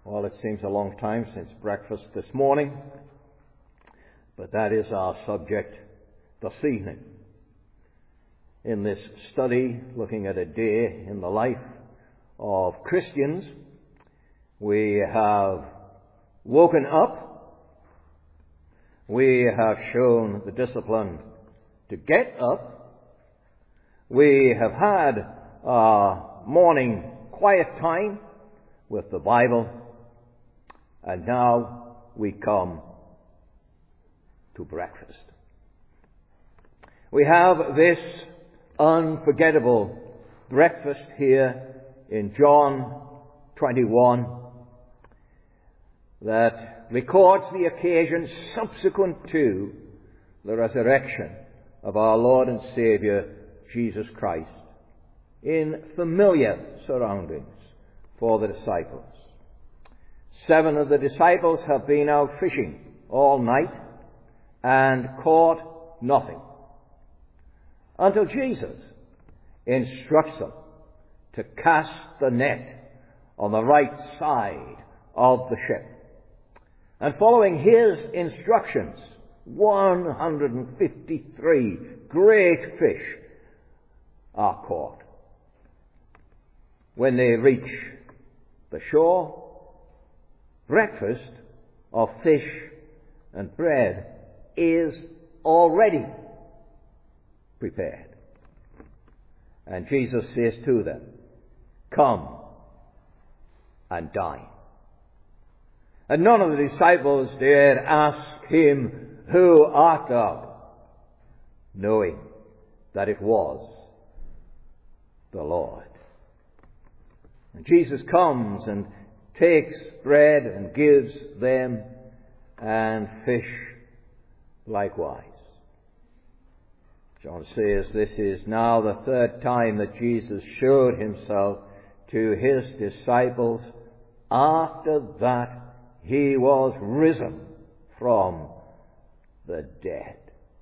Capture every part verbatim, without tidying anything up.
Well, it seems a long time since breakfast this morning, but that is our subject this evening. In this study, looking at a day in the life of Christians, we have woken up, we have shown the discipline to get up, we have had our morning quiet time with the Bible, and now we come to breakfast. We have this unforgettable breakfast here in John twenty-one that records the occasion subsequent to the resurrection of our Lord and Saviour Jesus Christ in familiar surroundings for the disciples. Seven of the disciples have been out fishing all night and caught nothing, until Jesus instructs them to cast the net on the right side of the ship. And following his instructions, one hundred fifty-three great fish are caught. When they reach the shore, breakfast of fish and bread is already prepared. And Jesus says to them, "Come and dine." And none of the disciples dared ask him, "Who art thou?" knowing that it was the Lord. And Jesus comes and takes bread and gives them, and fish likewise. John says this is now the third time that Jesus showed himself to his disciples after that he was risen from the dead.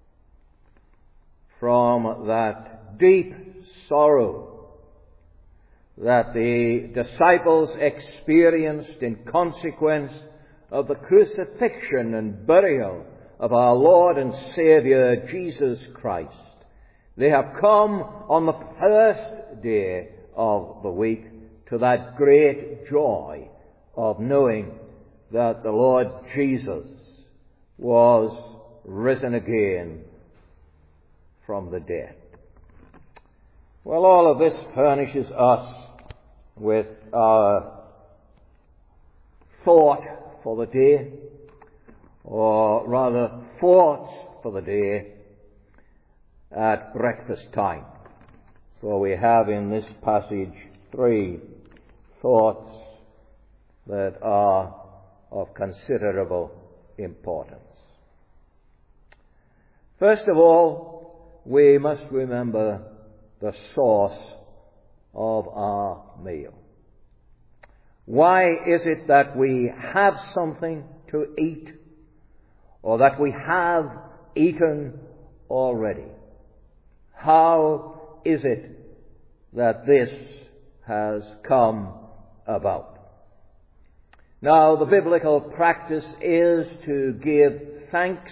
From that deep sorrow that the disciples experienced in consequence of the crucifixion and burial of our Lord and Saviour Jesus Christ. They have come on the first day of the week to that great joy of knowing that the Lord Jesus was risen again from the dead. Well, all of this furnishes us with our thought for the day, or rather thoughts for the day at breakfast time. So we have in this passage three thoughts that are of considerable importance. First of all, we must remember the source of our meal. Why is it that we have something to eat, or that we have eaten already? How is it that this has come about? Now, the biblical practice is to give thanks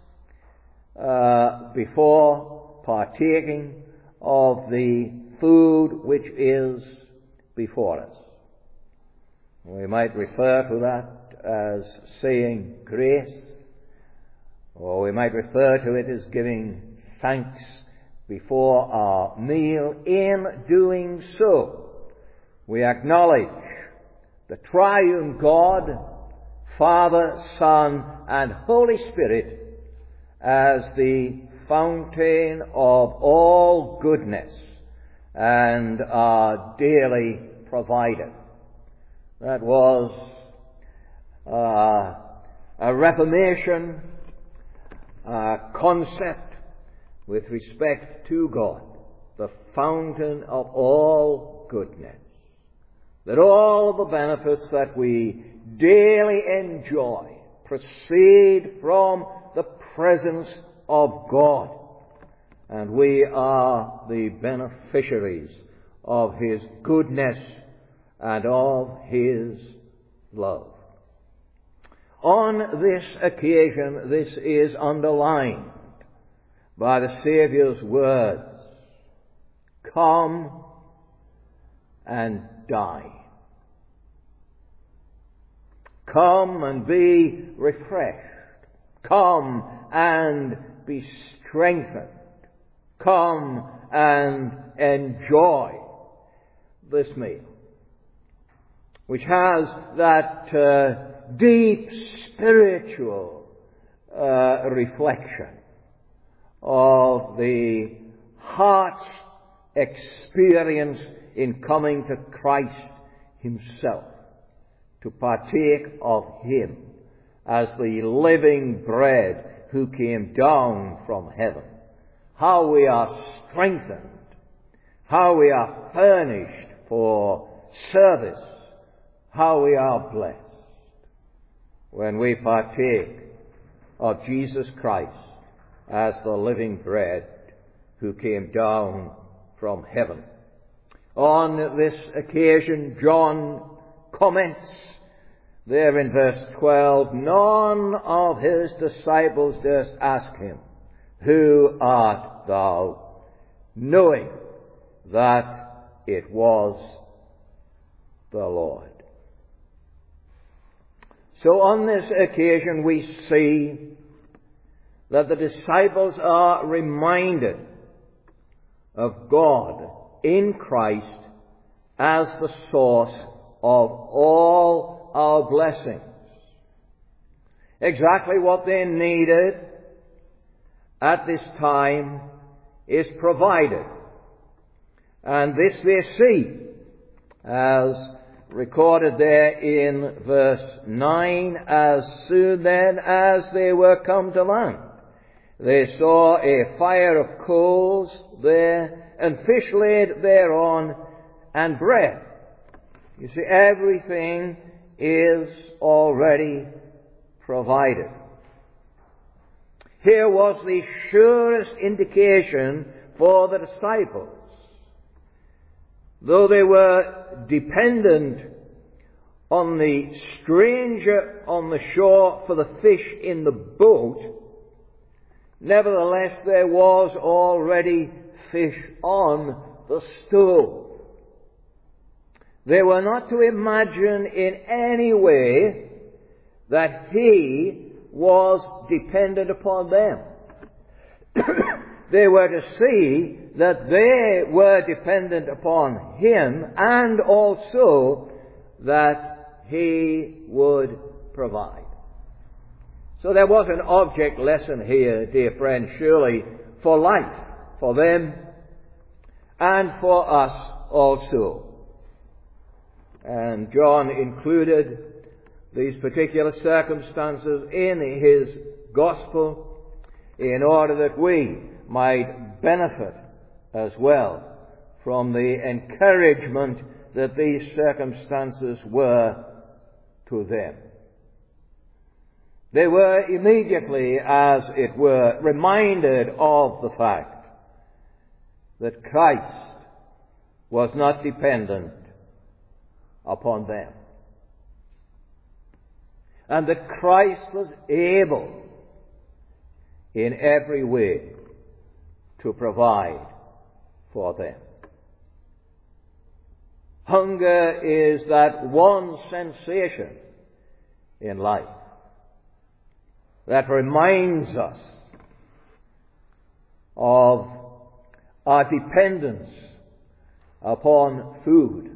uh, before partaking of the food which is before us. We might refer to that as saying grace, or we might refer to it as giving thanks before our meal. In doing so, we acknowledge the triune God, Father, Son, and Holy Spirit as the fountain of all goodness and our daily provider. That was uh, a Reformation uh, concept with respect to God, the fountain of all goodness. That all the benefits that we daily enjoy proceed from the presence of God, and we are the beneficiaries of His goodness and of His love. On this occasion, this is underlined by the Saviour's words, "Come and dine. Come and be refreshed. Come and be strengthened. Come and enjoy this meal," which has that uh, deep spiritual uh, reflection of the heart's experience in coming to Christ himself, to partake of him as the living bread who came down from heaven. How we are strengthened, how we are furnished for service, how we are blessed when we partake of Jesus Christ as the living bread who came down from heaven. On this occasion, John comments there in verse twelve, "None of his disciples durst ask him, 'Who art thou?' knowing that it was the Lord." So on this occasion we see that the disciples are reminded of God in Christ as the source of all our blessings. Exactly what they needed at this time is provided. And this they see as recorded there in verse nine, "As soon then as they were come to land, they saw a fire of coals there, and fish laid thereon, and bread." You see, everything is already provided. Here was the surest indication for the disciples. Though they were dependent on the stranger on the shore for the fish in the boat, nevertheless there was already fish on the stove. They were not to imagine in any way that he was dependent upon them. They were to see that they were dependent upon him, and also that he would provide. So there was an object lesson here, dear friends, surely for life, for them, and for us also. And John included these particular circumstances in his gospel in order that we might benefit as well from the encouragement that these circumstances were to them. They were immediately, as it were, reminded of the fact that Christ was not dependent upon them, and that Christ was able in every way to provide for them. Hunger is that one sensation in life that reminds us of our dependence upon food,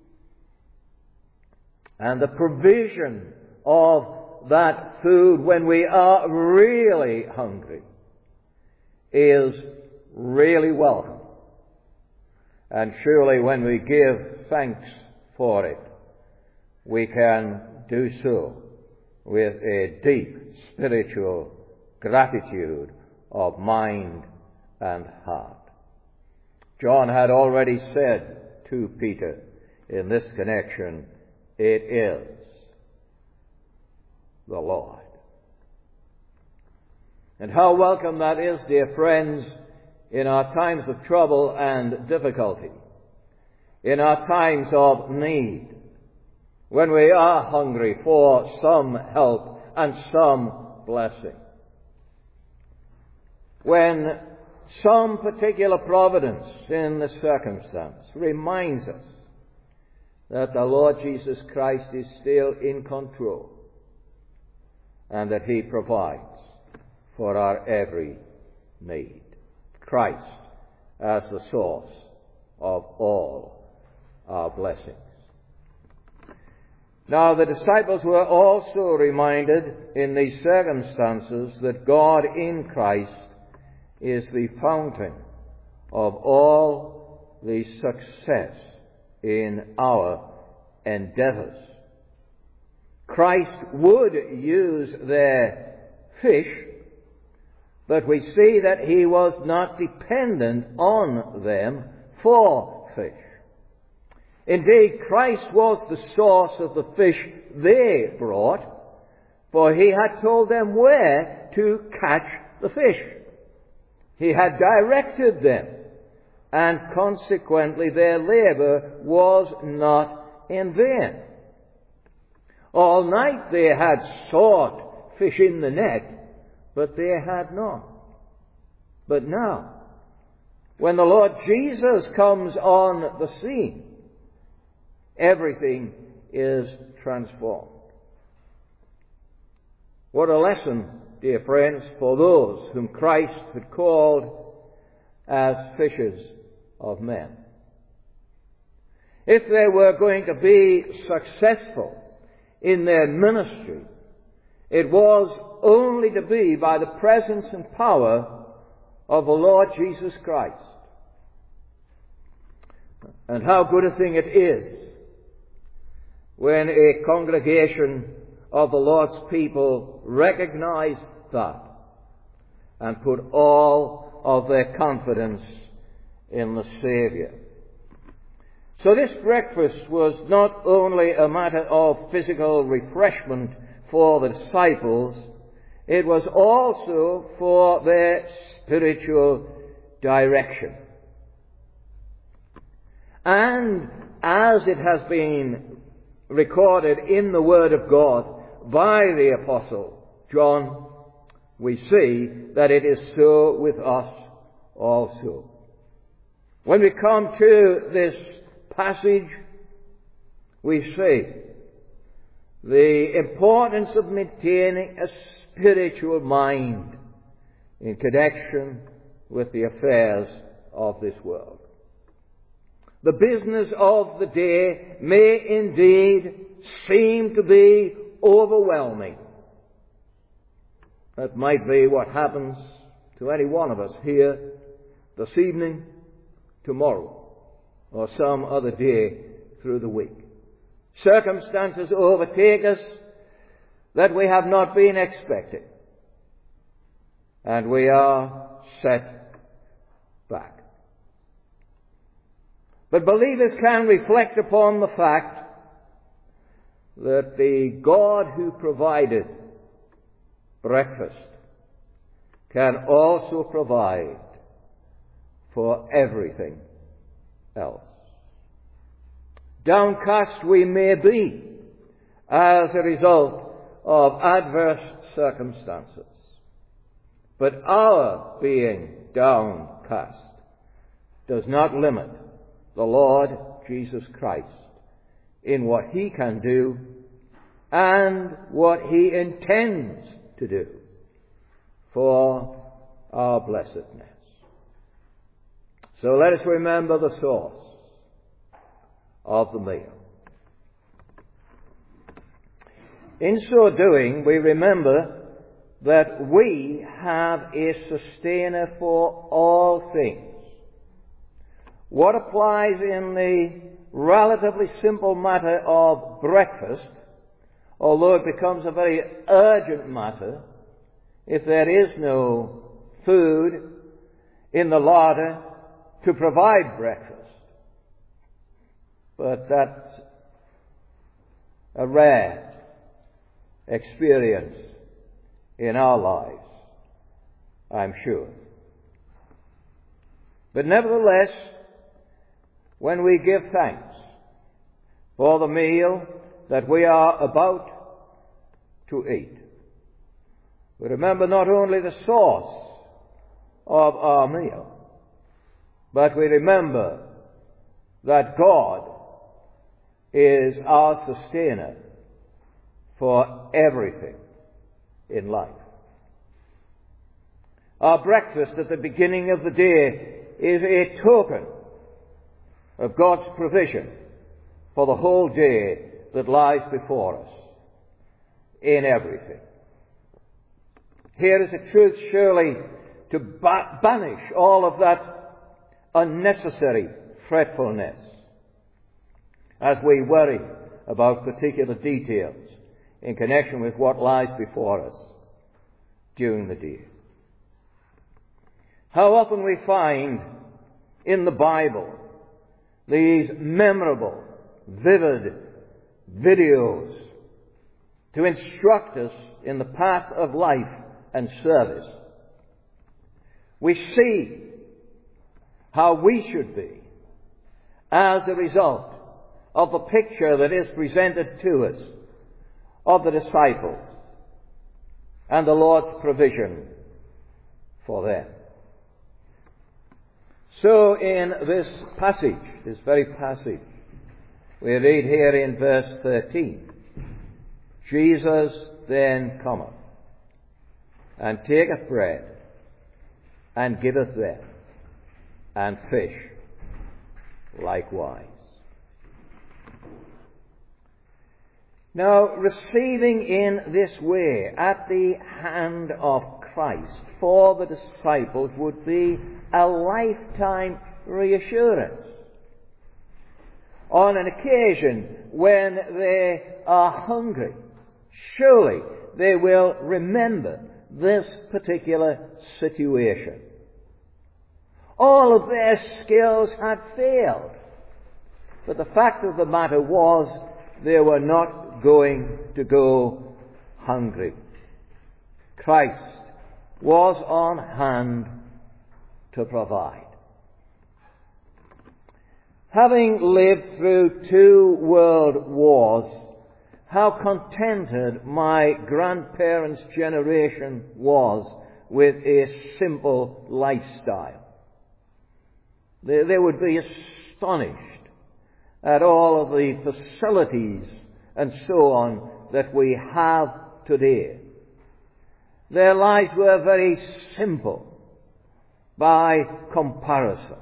and the provision of that food when we are really hungry is really welcome. And surely when we give thanks for it, we can do so with a deep spiritual gratitude of mind and heart. John had already said to Peter in this connection, "It is the Lord." And how welcome that is, dear friends, in our times of trouble and difficulty, in our times of need, when we are hungry for some help and some blessing. When some particular providence in the circumstance reminds us that the Lord Jesus Christ is still in control and that He provides for our every need. Christ as the source of all our blessings. Now, the disciples were also reminded in these circumstances that God in Christ is the fountain of all the success in our endeavors. Christ would use their fish, but we see that He was not dependent on them for fish. Indeed, Christ was the source of the fish they brought, for He had told them where to catch the fish. He had directed them, and consequently their labor was not in vain. All night they had sought fish in the net, but they had not. But now, when the Lord Jesus comes on the scene, everything is transformed. What a lesson, dear friends, for those whom Christ had called as fishers of men. If they were going to be successful in their ministry, it was only to be by the presence and power of the Lord Jesus Christ. And how good a thing it is when a congregation of the Lord's people recognize that and put all of their confidence in the Savior. So this breakfast was not only a matter of physical refreshment for the disciples, it was also for their spiritual direction. And as it has been recorded in the Word of God by the Apostle John, we see that it is so with us also. When we come to this passage, we see the importance of maintaining a spiritual mind in connection with the affairs of this world. The business of the day may indeed seem to be overwhelming. That might be what happens to any one of us here this evening, tomorrow, or some other day through the week. Circumstances overtake us that we have not been expecting, and we are set back. But believers can reflect upon the fact that the God who provided breakfast can also provide for everything else. Downcast we may be as a result of adverse circumstances, but our being downcast does not limit the Lord Jesus Christ in what He can do and what He intends to do for our blessedness. So let us remember the source of the meal. In so doing, we remember that we have a sustainer for all things. What applies in the relatively simple matter of breakfast, although it becomes a very urgent matter if there is no food in the larder to provide breakfast. But that's a rare experience in our lives, I'm sure. But nevertheless, when we give thanks for the meal that we are about to eat. We remember not only the source of our meal, but we remember that God is our sustainer for everything in life. Our breakfast at the beginning of the day is a token of God's provision for the whole day that lies before us in everything. Here is a truth surely to ba- banish all of that unnecessary fretfulness as we worry about particular details in connection with what lies before us during the day. How often we find in the Bible these memorable, vivid videos to instruct us in the path of life and service. We see how we should be as a result of the picture that is presented to us of the disciples and the Lord's provision for them. So in this passage, this very passage, we read here in verse thirteen, Jesus then cometh, and taketh bread, and giveth them, and fish likewise. Now, receiving in this way at the hand of Christ for the disciples would be a lifetime reassurance. On an occasion when they are hungry, surely they will remember this particular situation. All of their skills had failed, but the fact of the matter was they were not going to go hungry. Christ was on hand to provide. Having lived through two world wars, how contented my grandparents' generation was with a simple lifestyle. They, they would be astonished at all of the facilities and so on that we have today. Their lives were very simple by comparison.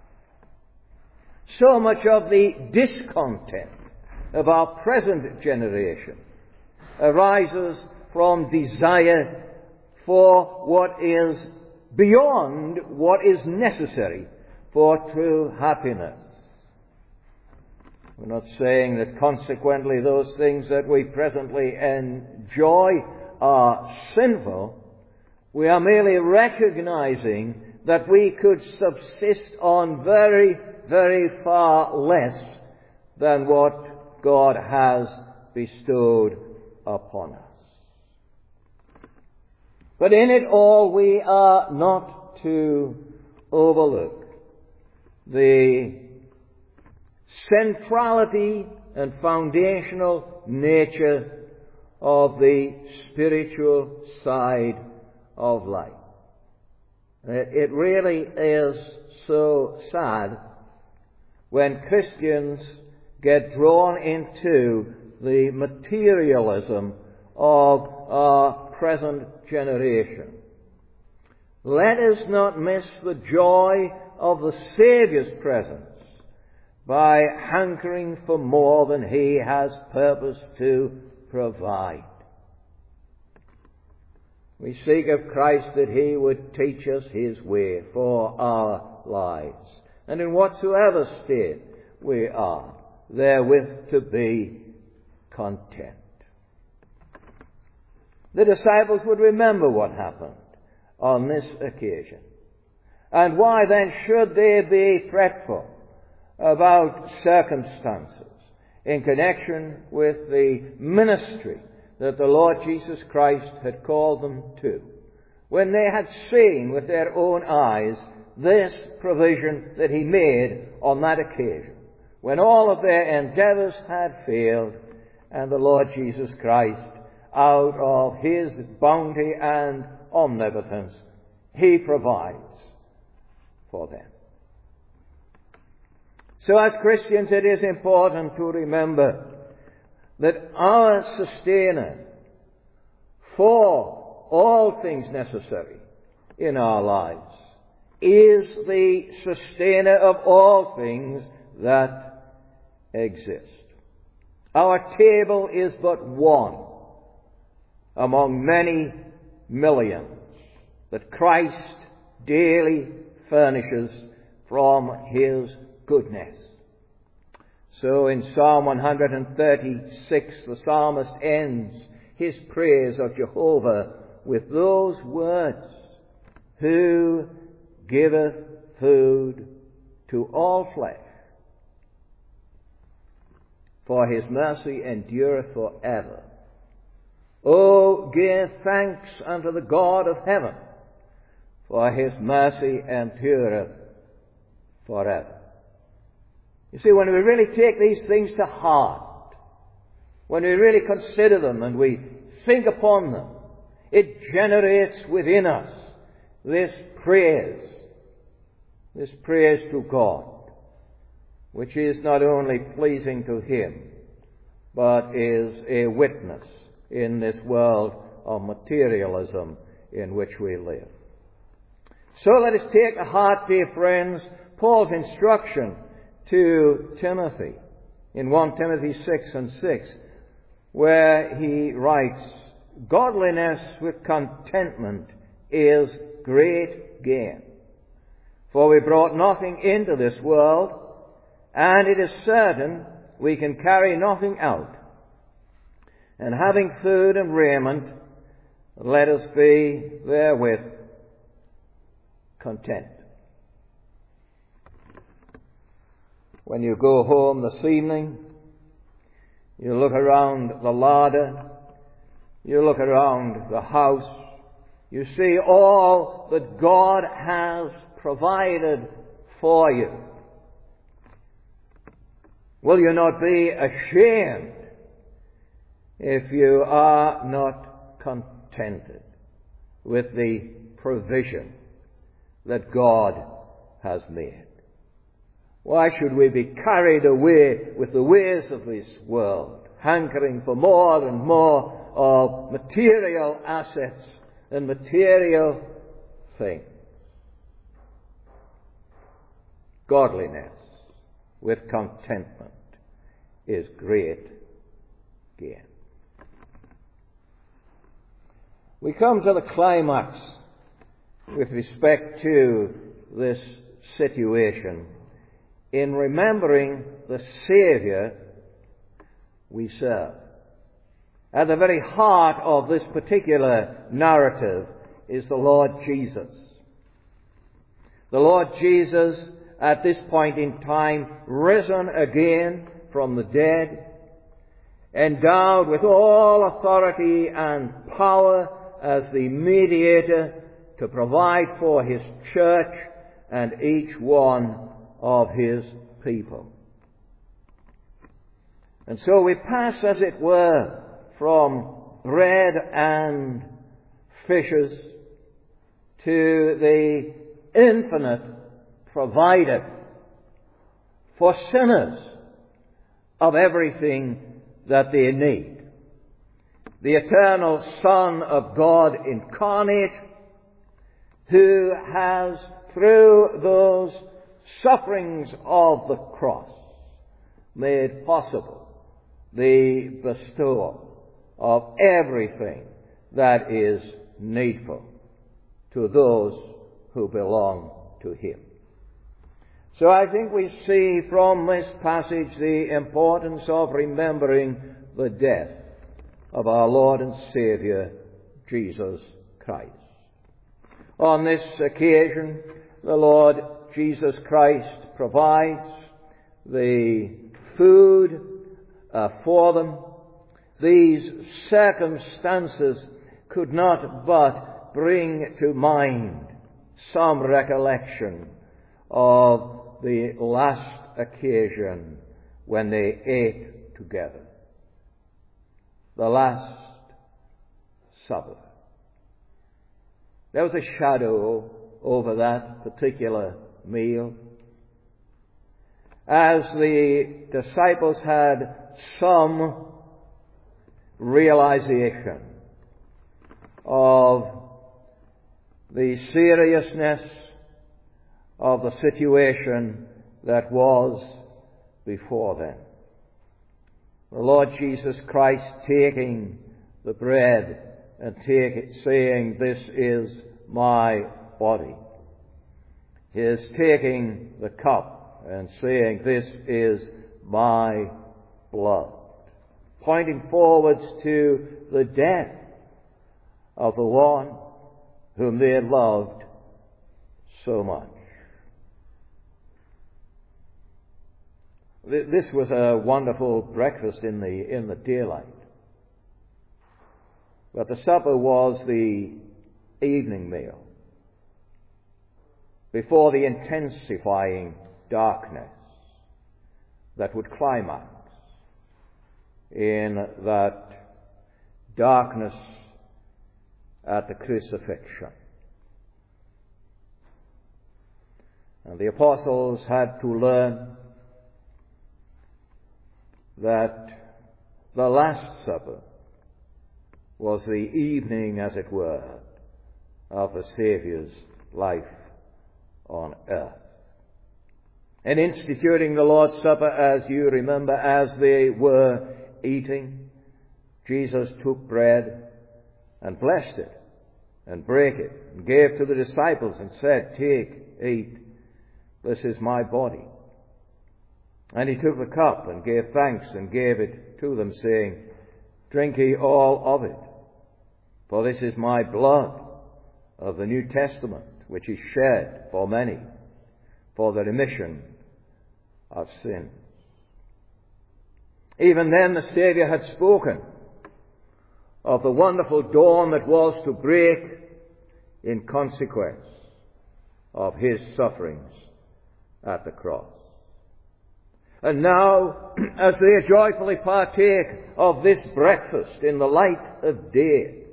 So much of the discontent of our present generation arises from desire for what is beyond what is necessary for true happiness. We're not saying that consequently those things that we presently enjoy are sinful. We are merely recognizing that we could subsist on very, very far less than what God has bestowed upon us. But in it all, we are not to overlook the centrality and foundational nature of the spiritual side of life. It really is so sad when Christians get drawn into the materialism of our present generation. Let us not miss the joy of the Saviour's presence by hankering for more than He has purposed to provide. We seek of Christ that He would teach us His way for our lives, and in whatsoever state we are, therewith to be content. The disciples would remember what happened on this occasion. And why then should they be fretful about circumstances in connection with the ministry that the Lord Jesus Christ had called them to, when they had seen with their own eyes this provision that He made on that occasion, when all of their endeavors had failed and the Lord Jesus Christ, out of his bounty and omnipotence, he provides for them. So as Christians, it is important to remember that our sustainer for all things necessary in our lives is the sustainer of all things that exist. Our table is but one among many millions that Christ daily furnishes from his goodness. So in Psalm one thirty-six, the psalmist ends his praise of Jehovah with those words, "Who giveth food to all flesh, for his mercy endureth forever. O give thanks unto the God of heaven, for his mercy endureth forever." You see, when we really take these things to heart, when we really consider them and we think upon them, it generates within us this praise, this praise to God, which is not only pleasing to him, but is a witness in this world of materialism in which we live. So let us take to heart, dear friends, Paul's instruction to Timothy in First Timothy six and six, where he writes, "Godliness with contentment is great gain. For we brought nothing into this world, and it is certain we can carry nothing out. And having food and raiment, let us be therewith content." When you go home this evening, you look around the larder, you look around the house, you see all that God has provided for you. Will you not be ashamed if you are not contented with the provision that God has made? Why should we be carried away with the ways of this world, hankering for more and more of material assets and material things? Godliness with contentment is great gain. We come to the climax with respect to this situation in remembering the Saviour we serve. At the very heart of this particular narrative is the Lord Jesus. The Lord Jesus, at this point in time, risen again from the dead, endowed with all authority and power as the mediator to provide for his church and each one of his people. And so we pass, as it were, from bread and fishes to the infinite provider for sinners of everything that they need. The eternal Son of God incarnate, who has, through those sufferings of the cross, made possible the bestowal of everything that is needful to those who belong to him. So I think we see from this passage the importance of remembering the death of our Lord and Saviour, Jesus Christ. On this occasion, the Lord Jesus Christ provides the food uh, for them. These circumstances could not but bring to mind some recollection of the last occasion when they ate together. the Last Supper. There was a shadow over that particular meal, as the disciples had some realization of the seriousness of the situation that was before them. The Lord Jesus Christ taking the bread and take it, saying, "This is my body." He is taking the cup and saying, "This is my blood," pointing forwards to the death of the one whom they had loved so much. This was a wonderful breakfast in the in the daylight. But the supper was the evening meal before the intensifying darkness that would climax in that darkness at the crucifixion. And the apostles had to learn that the Last Supper was the evening, as it were, of the Saviour's life on earth. And instituting the Lord's Supper, as you remember, as they were eating, Jesus took bread and blessed it and brake it and gave to the disciples and said, "Take, eat, this is my body." And he took the cup and gave thanks and gave it to them, saying, "Drink ye all of it, for this is my blood of the New Testament, which is shed for many for the remission of sins." Even then the Saviour had spoken of the wonderful dawn that was to break in consequence of his sufferings at the cross. And now, as they joyfully partake of this breakfast in the light of day,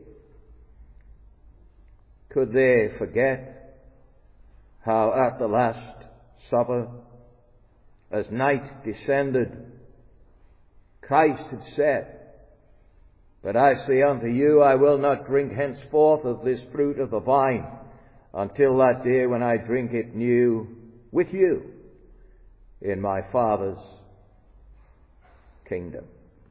could they forget how at the Last Supper, as night descended, Christ had said, "But I say unto you, I will not drink henceforth of this fruit of the vine until that day when I drink it new with you in my Father's kingdom."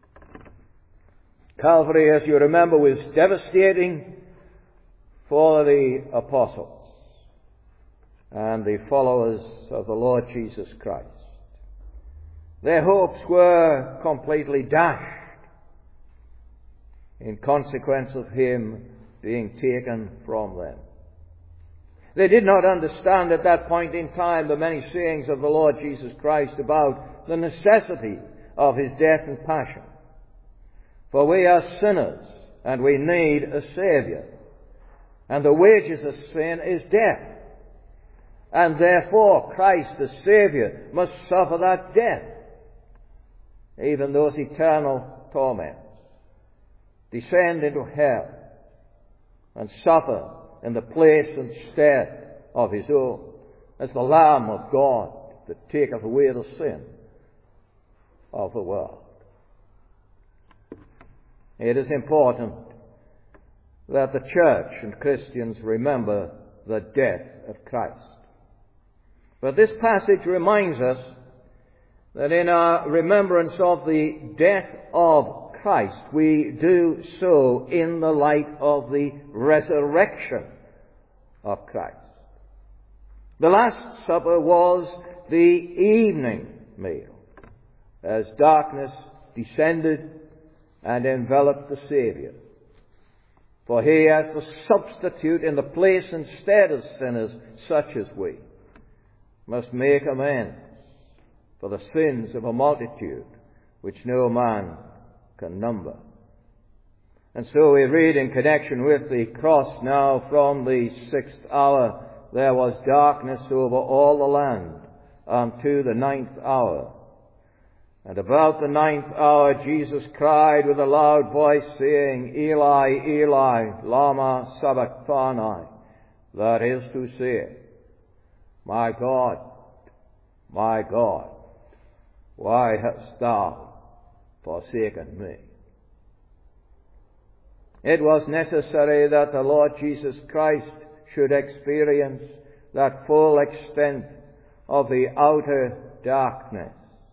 Calvary, as you remember, was devastating for the apostles and the followers of the Lord Jesus Christ. Their hopes were completely dashed in consequence of him being taken from them. They did not understand at that point in time the many sayings of the Lord Jesus Christ about the necessity of his death and passion. For we are sinners and we need a Saviour. And the wages of sin is death. And therefore Christ the Saviour must suffer that death, even those eternal torments, descend into hell and suffer in the place and stead of his own, as the Lamb of God that taketh away the sin of the world. It is important that the church and Christians remember the death of Christ. But this passage reminds us that in our remembrance of the death of Christ, we do so in the light of the resurrection of Christ. The Last Supper was the evening meal, as darkness descended and enveloped the Saviour. For he, as the substitute in the place and stead of sinners such as we, must make amends for the sins of a multitude which no man can number. And so we read in connection with the cross, now from the sixth hour there was darkness over all the land unto the ninth hour. And about the ninth hour Jesus cried with a loud voice, saying, Eli, Eli, lama sabachthani. That is to say, My God, my God, why hast thou forsaken me? It was necessary that the Lord Jesus Christ should experience that full extent of the outer darkness.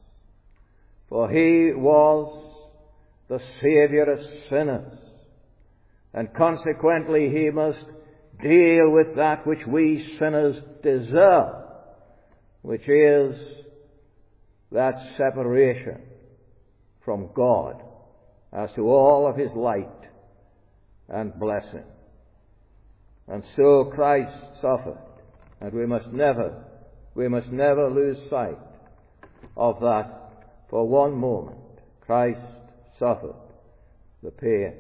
For he was the Saviour of sinners, and consequently he must deal with that which we sinners deserve, which is that separation from God as to all of his light and blessing. And so Christ suffered, and we must never, we must never lose sight of that for one moment. Christ suffered the pains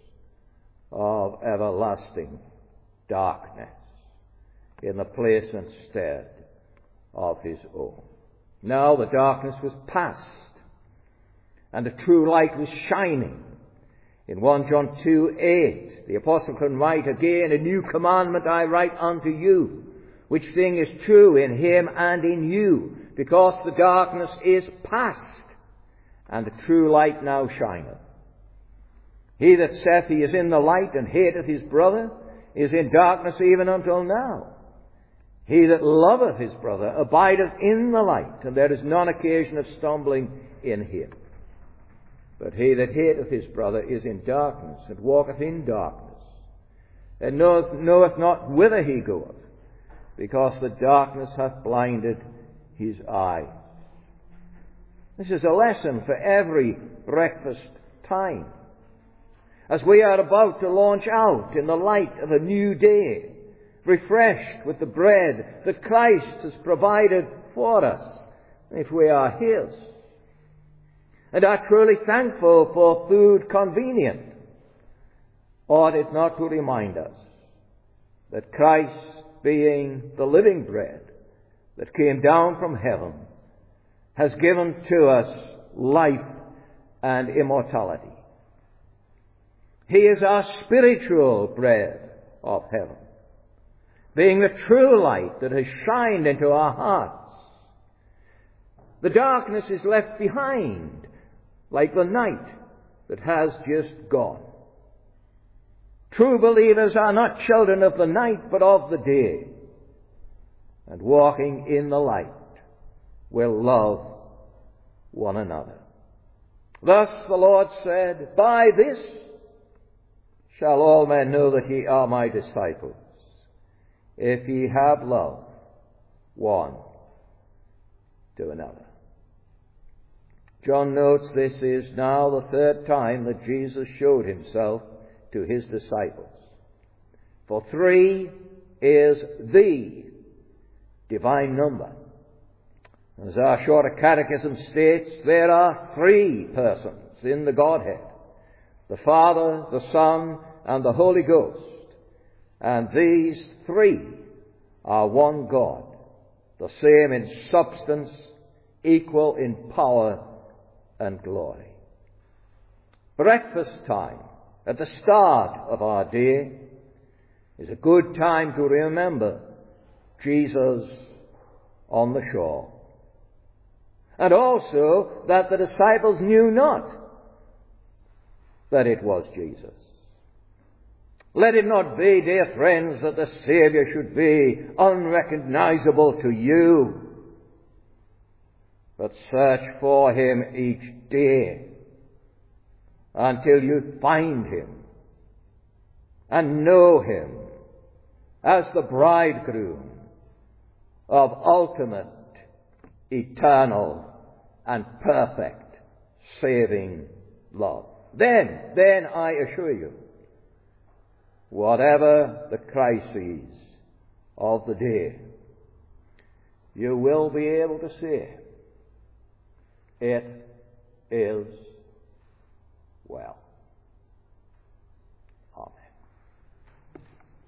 of everlasting darkness in the place and stead of his own. Now the darkness was past, and the true light was shining. In First John two eight, the apostle can write again, A new commandment I write unto you, which thing is true in him and in you, because the darkness is past, and the true light now shineth. He that saith he is in the light and hateth his brother is in darkness even until now. He that loveth his brother abideth in the light, and there is none occasion of stumbling in him. But he that hateth his brother is in darkness, and walketh in darkness, and knoweth, knoweth not whither he goeth, because the darkness hath blinded his eyes. This is a lesson for every breakfast time, as we are about to launch out in the light of a new day, refreshed with the bread that Christ has provided for us, if we are his, and are truly thankful for food convenient. Ought it not to remind us that Christ, being the living bread that came down from heaven, has given to us life and immortality. He is our spiritual bread of heaven, being the true light that has shined into our hearts. The darkness is left behind, like the night that has just gone. True believers are not children of the night, but of the day, and walking in the light will love one another. Thus the Lord said, By this shall all men know that ye are my disciples, if ye have love one to another. John notes this is now the third time that Jesus showed himself to his disciples. For three is the divine number. As our shorter catechism states, there are three persons in the Godhead: the Father, the Son, and the Holy Ghost. And these three are one God, the same in substance, equal in power and glory. Breakfast time at the start of our day is a good time to remember Jesus on the shore. And also that the disciples knew not that it was Jesus. Let it not be, dear friends, that the Saviour should be unrecognizable to you, but search for him each day until you find him and know him as the bridegroom of ultimate, eternal, and perfect saving love. Then, then I assure you, whatever the crises of the day, you will be able to say, it is well.